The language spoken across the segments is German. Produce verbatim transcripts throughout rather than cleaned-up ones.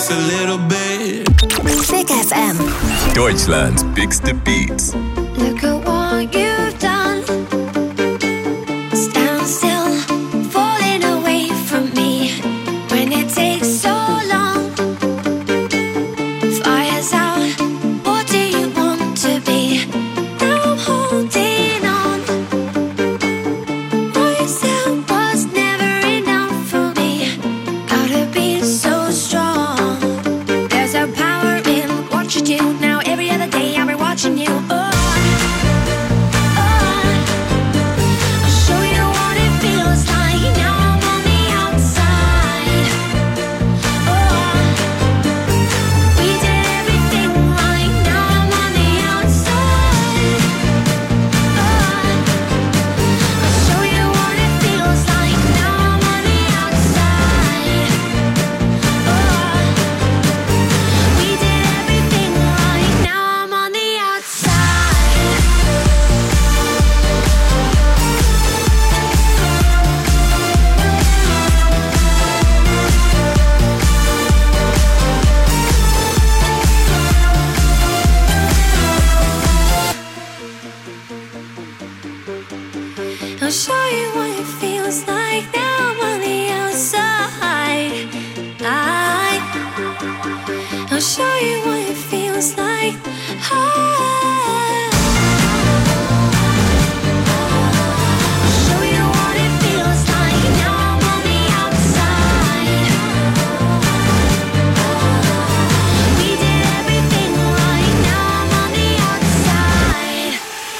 just a little bit. Big F M. Deutschlands bigste Beats. Look at what you've done. Stand still, falling away from me. When it takes so long. Fire's out, what do you want to be? Now I'm holding on. What you said was never enough for me. Gotta be so strong. There's a power in what you do. Now every other day I'll be watching you. Oh. I'll show you what it feels like now I'm on the outside. I, I'll show you what it feels like. I, I'll show you what it feels like now I'm on the outside. We did everything right, now I'm on the outside.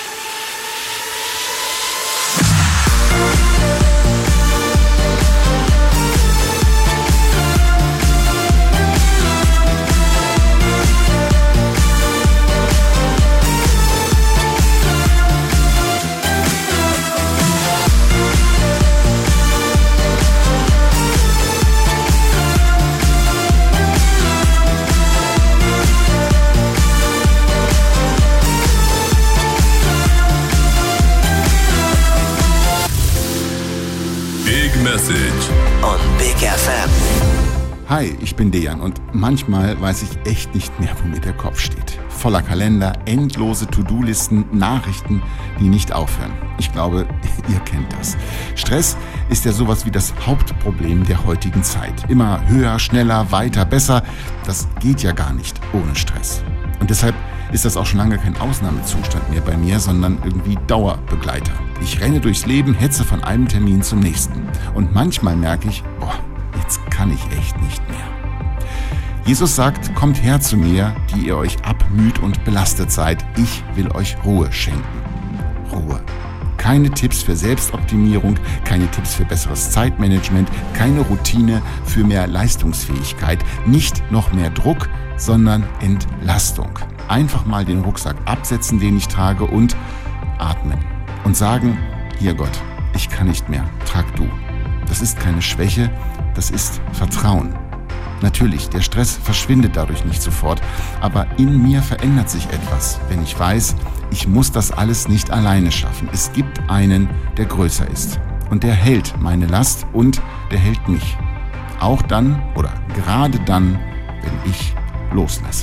Message on Big F M. Hi, ich bin Dejan und manchmal weiß ich echt nicht mehr, wo mir der Kopf steht. Voller Kalender, endlose To-Do-Listen, Nachrichten, die nicht aufhören. Ich glaube, ihr kennt das. Stress ist ja sowas wie das Hauptproblem der heutigen Zeit. Immer höher, schneller, weiter, besser. Das geht ja gar nicht ohne Stress. Und deshalb ist das auch schon lange kein Ausnahmezustand mehr bei mir, sondern irgendwie Dauerbegleiter. Ich renne durchs Leben, hetze von einem Termin zum nächsten. Und manchmal merke ich, boah, jetzt kann ich echt nicht mehr. Jesus sagt, kommt her zu mir, die ihr euch abmüht und belastet seid. Ich will euch Ruhe schenken. Ruhe. Keine Tipps für Selbstoptimierung, keine Tipps für besseres Zeitmanagement, keine Routine für mehr Leistungsfähigkeit, nicht noch mehr Druck, sondern Entlastung. Einfach mal den Rucksack absetzen, den ich trage und atmen. Und sagen, hier Gott, ich kann nicht mehr, trag du. Das ist keine Schwäche, das ist Vertrauen. Natürlich, der Stress verschwindet dadurch nicht sofort, aber in mir verändert sich etwas, wenn ich weiß, ich muss das alles nicht alleine schaffen. Es gibt einen, der größer ist. Und der hält meine Last und der hält mich. Auch dann oder gerade dann, wenn ich loslasse.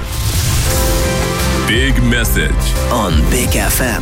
Big Message on Big F M.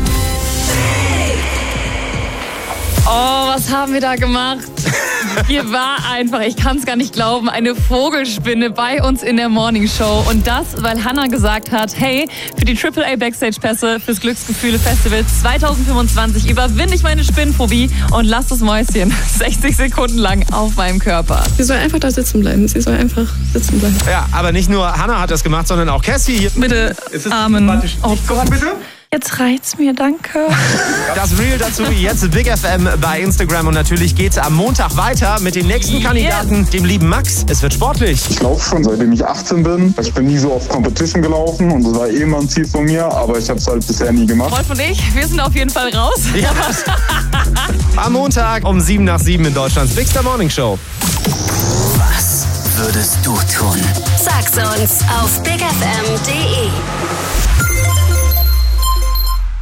Oh, was haben wir da gemacht? Hier war einfach, ich kann es gar nicht glauben, eine Vogelspinne bei uns in der Morning Show. Und das, weil Hannah gesagt hat, hey, für die Triple A Backstage-Pässe fürs Glücksgefühle Festival zwanzig fünfundzwanzig überwinde ich meine Spinnenphobie und lasse das Mäuschen sechzig Sekunden lang auf meinem Körper. Sie soll einfach da sitzen bleiben. Sie soll einfach sitzen bleiben. Ja, aber nicht nur Hannah hat das gemacht, sondern auch Cassie hier. Bitte, Amen. Oh Gott, bitte. Jetzt reicht's mir, danke. Das Reel dazu jetzt Big F M bei Instagram und natürlich geht's am Montag weiter mit dem nächsten Kandidaten, yes. dem lieben Max. Es wird sportlich. Ich laufe schon, seitdem ich achtzehn bin. Ich bin nie so auf Competition gelaufen und das war eh immer ein Ziel von mir, aber ich habe es halt bisher nie gemacht. Wolf und ich, wir sind auf jeden Fall raus. Ja. Am Montag um sieben nach sieben in Deutschlands Big Star Morning Show. Was würdest du tun? Sag's uns auf big f m punkt d e.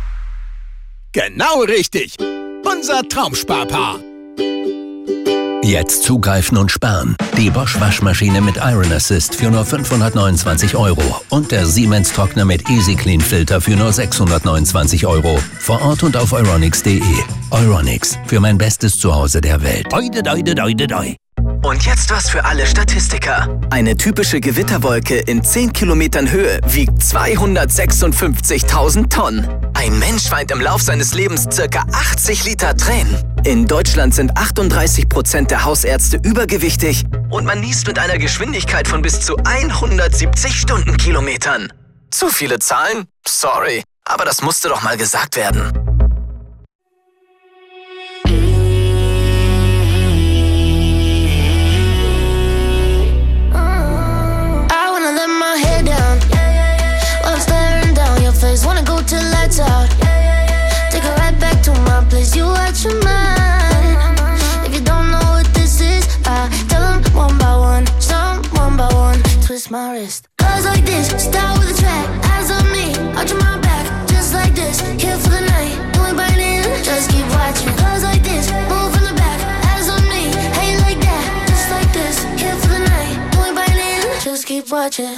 Genau richtig. Unser Traumsparpaar. Jetzt zugreifen und sparen. Die Bosch Waschmaschine mit Iron Assist für nur fünfhundertneunundzwanzig Euro und der Siemens Trockner mit Easy Clean Filter für nur sechshundertneunundzwanzig Euro. Vor Ort und auf euronics punkt de. Euronics, für mein bestes Zuhause der Welt. Deide, deide, deide, deide. Und jetzt was für alle Statistiker. Eine typische Gewitterwolke in zehn Kilometern Höhe wiegt zweihundertsechsundfünfzigtausend Tonnen. Ein Mensch weint im Lauf seines Lebens circa achtzig Liter Tränen. In Deutschland sind achtunddreißig Prozent der Hausärzte übergewichtig und man niest mit einer Geschwindigkeit von bis zu hundertsiebzig Stundenkilometern. Zu viele Zahlen? Sorry, aber das musste doch mal gesagt werden. Wanna go till lights out. Take it right back to my place. You watch your mind. If you don't know what this is, I tell them one by one, some one by one. Twist my wrist. Girls like this, start with a track. Eyes on me, watching my back. Just like this, here for the night. You ain't biting, just keep watching. Girls like this, move in the back. Eyes on me, hey like that. Just like this, here for the night. You ain't biting, just keep watching.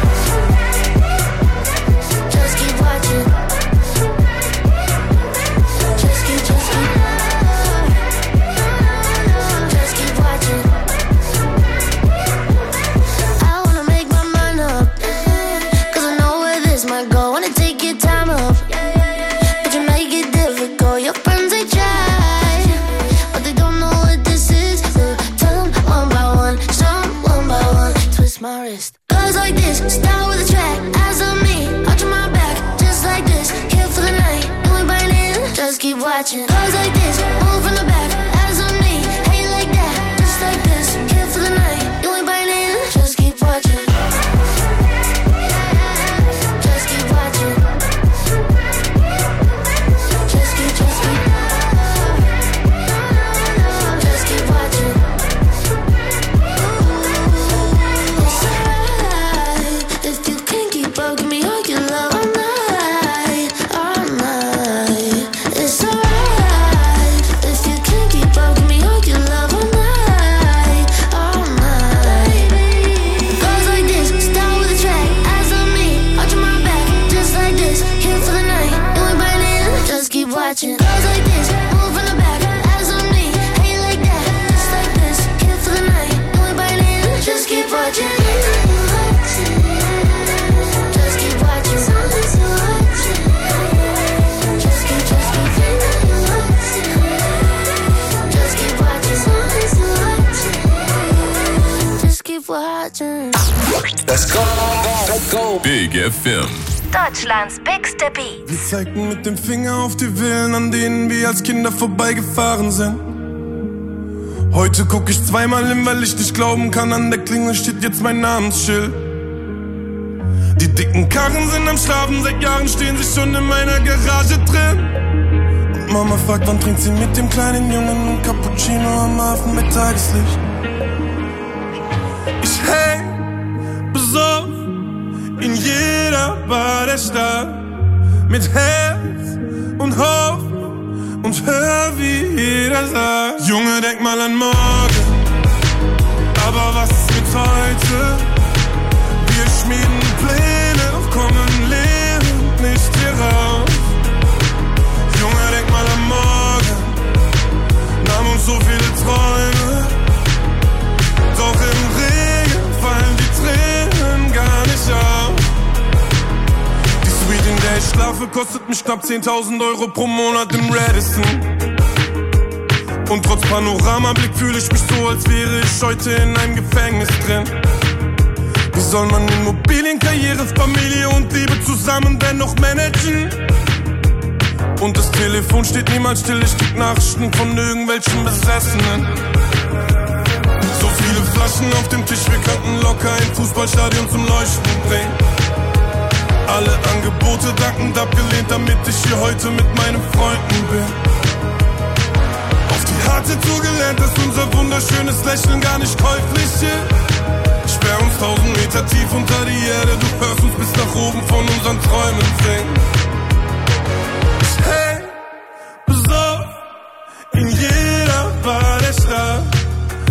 Girls like this, start with a track. Eyes on me, watching my back. Just like this, here for the night. You ain't biting, just keep watching. Girls like this, move from the back. Eyes on me, hey like that. Just like this, here for the night. You ain't biting, just keep watching. Just keep watching. Just keep, just keep. Just keep watching. Watching. Girls like this, move in the back. Eyes on me, hey like that. Just like this, here for the night. You ain't biting, just keep watching. Just keep watching. Just keep, just keep. Just keep watching. Just keep watching. Let's go, let's go. Big F M. Deutschlands bigste Beats. Wir zeigten mit dem Finger auf die Villen, an denen wir als Kinder vorbeigefahren sind. Heute guck ich zweimal hin, weil ich nicht glauben kann, an der Klingel steht jetzt mein Namensschild. Die dicken Karren sind am Schlafen, seit Jahren stehen sie schon in meiner Garage drin. Und Mama fragt, wann trinkt sie mit dem kleinen Jungen ein Cappuccino am Hafen mit Tageslicht. Ich häng besoffen in jeder Bar der Stadt, mit Herz und Hoffnung und hör, wie jeder sagt: Junge, denk mal an morgen, aber was ist mit heute? Wir schmieden Pläne, doch kommen lebend nicht hier raus. Junge, denk mal an morgen, nahm uns so viele Träume, doch im Regen fallen die Tränen gar nicht auf. Die Suite, in der ich schlafe, kostet mich knapp zehntausend Euro pro Monat im Radisson. Und trotz Panoramablick fühle ich mich so, als wäre ich heute in einem Gefängnis drin. Wie soll man Immobilien, Karriere, Familie und Liebe zusammen dennoch managen? Und das Telefon steht niemals still, ich krieg Nachrichten von irgendwelchen Besessenen. So viele Flaschen auf dem Tisch, wir könnten locker ein Fußballstadion zum Leuchten bringen. Alle Angebote dankend abgelehnt, damit ich hier heute mit meinen Freunden bin. Auf die harte Tour gelernt, dass unser wunderschönes Lächeln gar nicht käuflich ist. Sperr uns tausend Meter tief unter die Erde, du hörst uns bis nach oben von unseren Träumen singen. Ich häng besoffen in jeder Bar der Stadt,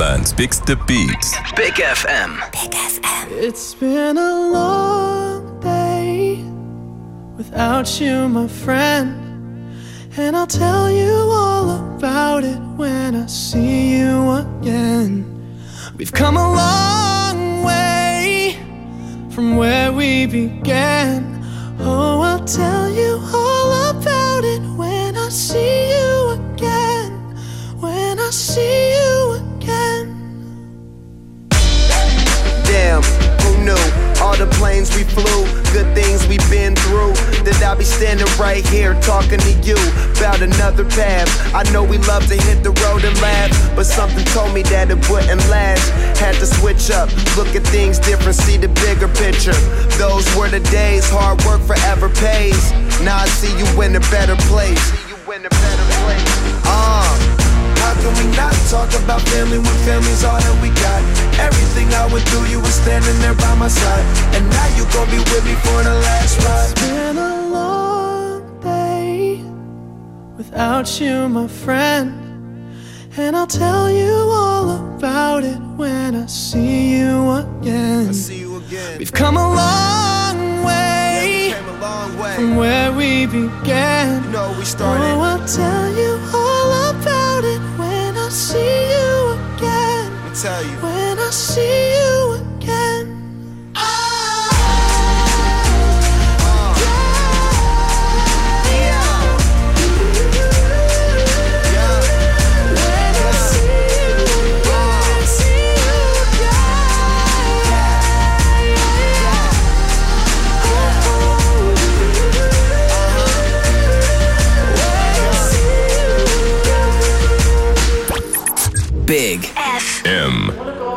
Deutschlands bigste Beats. Big F M. Big F M. It's been a long day without you, my friend. And I'll tell you all about it when I see you again. We've come a long way from where we began. Oh, I'll tell you all about it when I see you again. When I see you again. Damn, who knew? All the planes we flew, good things we've been through. That I'll be standing right here talking to you about another path. I know we love to hit the road and laugh, but something told me that it wouldn't last. Had to switch up, look at things different, see the bigger picture. Those were the days, hard work forever pays. Now I see you in a better place. See you in a better place. Uh. How can we not talk about family when family's all that we got? Everything I went through, you were standing there by my side. And now you gon' be with me for the last ride. It's been a long day without you, my friend. And I'll tell you all about it when I see you again. I see you again. We've come a long way, yeah, we came a long way from where we began. You know we started. Oh, I'll tell you all about it when I see you again. Let me tell you. When I see you again. Big F M.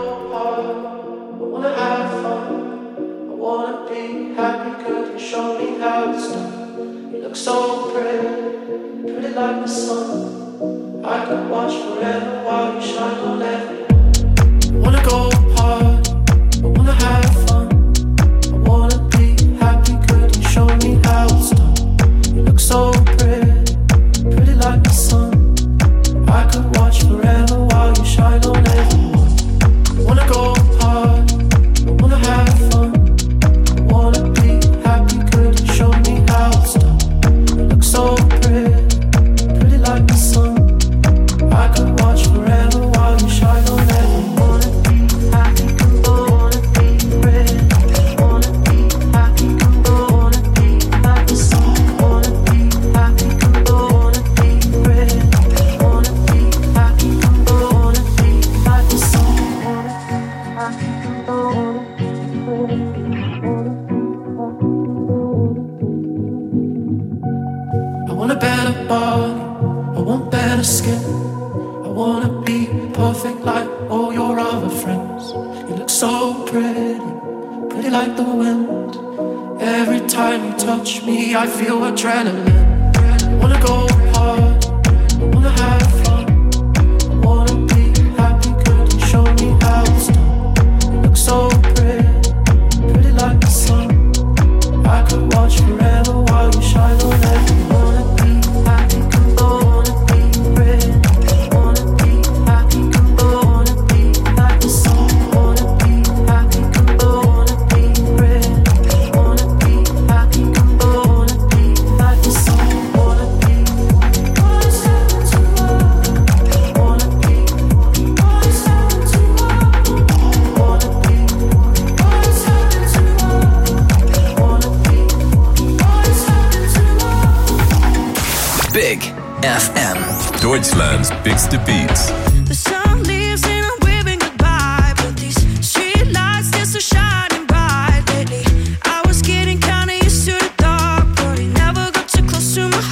So pretty, pretty like the sun. I could watch forever while you shine on every. I wanna go hard, I wanna have fun. I wanna be happy, could you show me how it's done? You look so pretty, pretty like the sun. I could watch forever while you shine on everyone. I wanna go hard, I wanna have fun. I wanna be happy, could you show me how it's done? So pretty, pretty like the sun. I could watch forever while you shine on everyone. Wanna be happy, wanna be pretty. Wanna be happy, wanna be like the sun. Wanna be happy, wanna be pretty. Wanna be happy, wanna be like the sun. Wanna be happy, wanna be pretty. I want a better body, I want better skin. I wanna be perfect like all your other friends. You look so pretty, pretty like the wind. Every time you touch me, I feel adrenaline. I wanna go hard, I wanna have fun. I wanna be happy, could you show me how it's done? You look so pretty, pretty like the sun. I could watch forever while you shine on everyone. Big F M. Deutschlands bigste Beats. The sun